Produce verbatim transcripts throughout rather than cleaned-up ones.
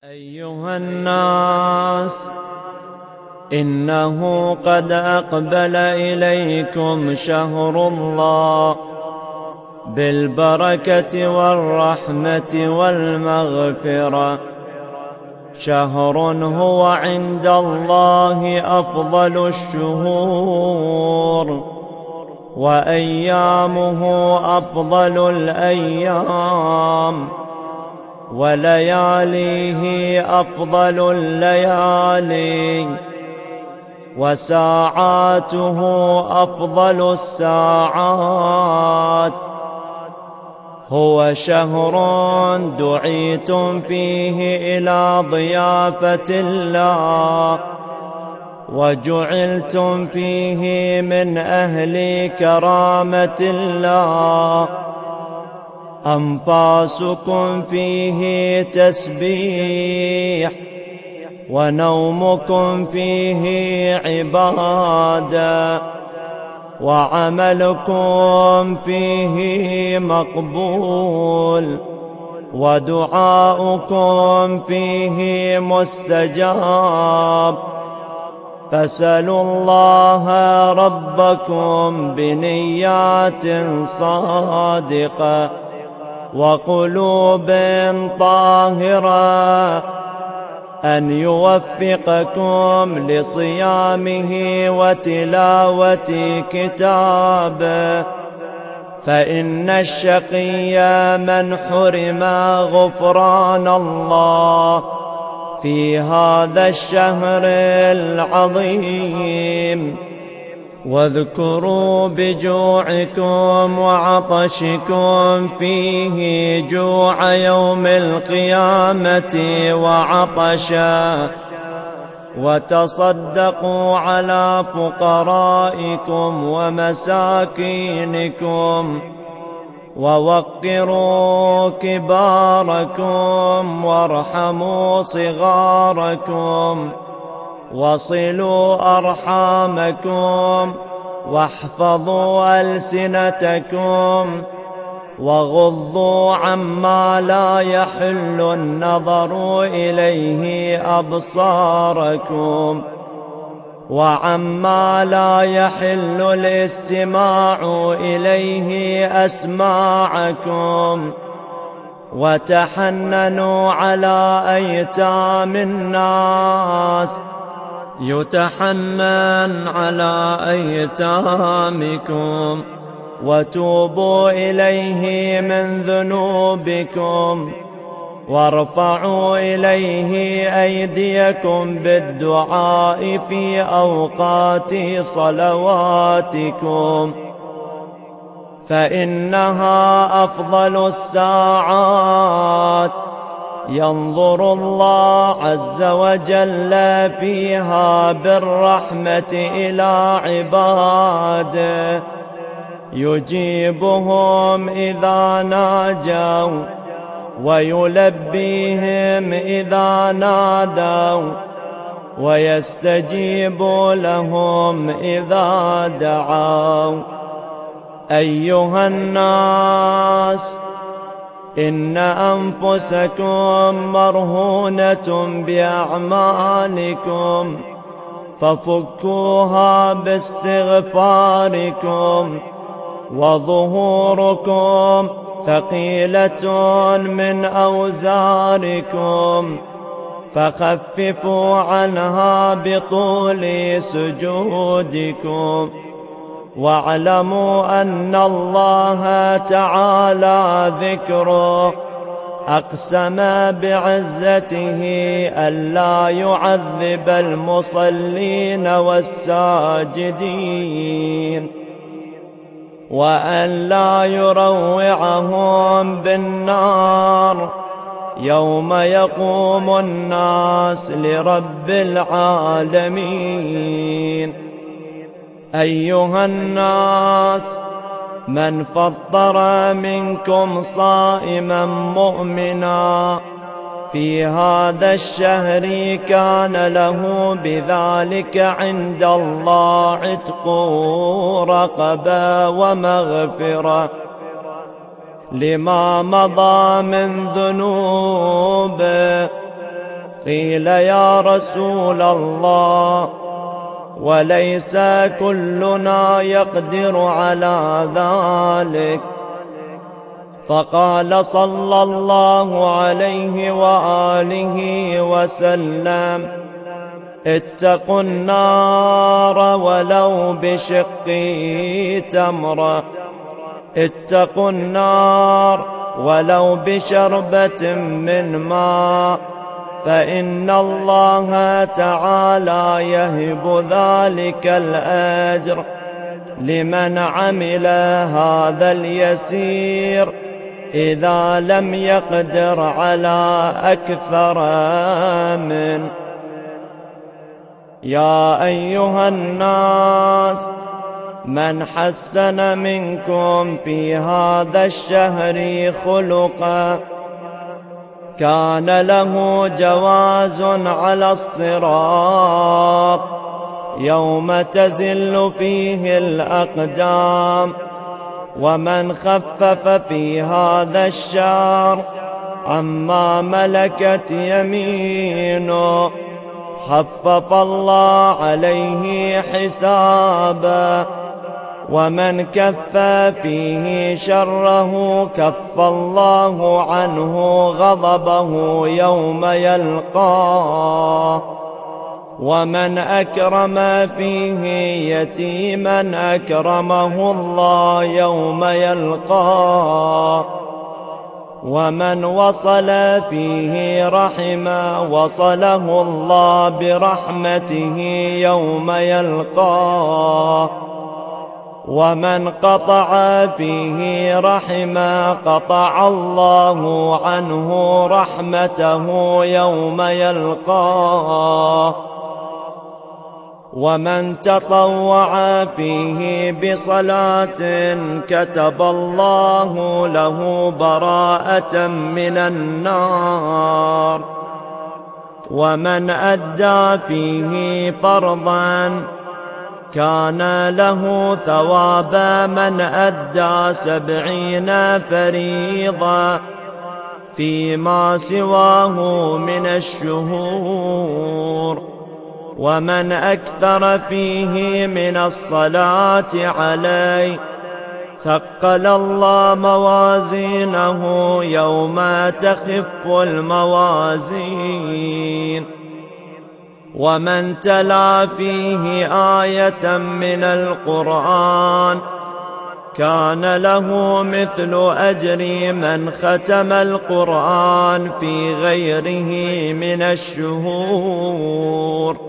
أيها الناس، إنه قد أقبل إليكم شهر الله بالبركة والرحمة والمغفرة، شهر هو عند الله أفضل الشهور، وأيامه أفضل الأيام، ولياليه أفضل الليالي، وساعاته أفضل الساعات. هو شهر دعيتم فيه إلى ضيافة الله، وجعلتم فيه من أهل كرامة الله. أنفاسكم فيه تسبيح، ونومكم فيه عبادة، وعملكم فيه مقبول، ودعاؤكم فيه مستجاب. فاسألوا الله ربكم بنيات صادقة وقلوب طاهرة أن يوفقكم لصيامه وتلاوة كتابه، فإن الشقي من حرم غفران الله في هذا الشهر العظيم. واذكروا بجوعكم وعطشكم فيه جوع يوم القيامة وعطشا، وتصدقوا على فقرائكم ومساكينكم، ووقروا كباركم وارحموا صغاركم، وصلوا أرحامكم، واحفظوا ألسنتكم، وغضوا عما لا يحل النظر إليه أبصاركم، وعما لا يحل الاستماع إليه أسماعكم، وتحننوا على أيتام الناس، يتحنن على أيتامكم، وتوبوا إليه من ذنوبكم، وارفعوا إليه أيديكم بالدعاء في أوقات صلواتكم، فإنها أفضل الساعات. ينظر الله عز وجل فيها بالرحمة إلى عباده، يجيبهم إذا ناجوا، ويلبيهم إذا نادوا، ويستجيب لهم إذا دعوا. أيها الناس، إن أنفسكم مرهونة بأعمالكم، ففكوها باستغفاركم، وظهوركم ثقيلة من أوزاركم، فخففوا عنها بطول سجودكم. واعلموا أن الله تعالى ذكره أقسم بعزته ألا يعذب المصلين والساجدين، وأن لا يروعهم بالنار يوم يقوم الناس لرب العالمين. أيها الناس، من فطر منكم صائما مؤمنا في هذا الشهر كان له بذلك عند الله عتق رقبة ومغفرة لما مضى من ذنوبه، قيل يا رسول الله وليس كلنا يقدر على ذلك. فقال صلى الله عليه وآله وسلم اتقوا النار ولو بشق تمرة، اتقوا النار ولو بشربة من ماء، فإن الله تعالى يهب ذلك الأجر لمن عمل هذا اليسير إذا لم يقدر على أكثر من. يا أيها الناس من حسن منكم في هذا الشهر خلقا كان له جواز على الصراط يوم تزل فيه الأقدام. ومن خفف في هذا الشهر عما ملكت يمينه خفف الله عليه حسابه، ومن كف فيه شره كف الله عنه غضبه يوم يلقاه، ومن أكرم فيه يتيما أكرمه الله يوم يلقاه، ومن وصل فيه رحما وصله الله برحمته يوم يلقاه، ومن قطع فيه رحما قطع الله عنه رحمته يوم يلقاه، ومن تطوع فيه بصلاة كتب الله له براءة من النار، ومن أدى فيه فرضا كان له ثواب من أدى سبعين فريضة فيما سواه من الشهور، ومن أكثر فيه من الصلاة عليه ثقل الله موازينه يوم تخف الموازين. ومن تلا فيه آية من القرآن كان له مثل أجر من ختم القرآن في غيره من الشهور.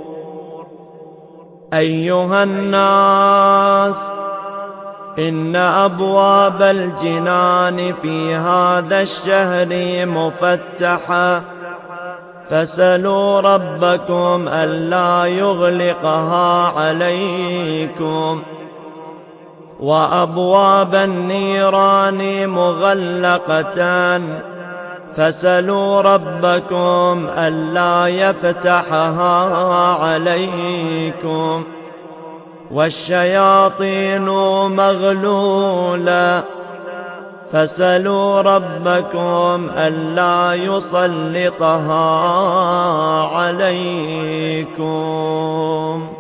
أيها الناس إن أبواب الجنان في هذا الشهر مفتحة، فسلوا ربكم ألا يغلقها عليكم، وأبواب النيران مغلقة، فسلوا ربكم ألا يفتحها عليكم، والشياطين مغلولة، فسلوا ربكم ألا يسلطها عليكم.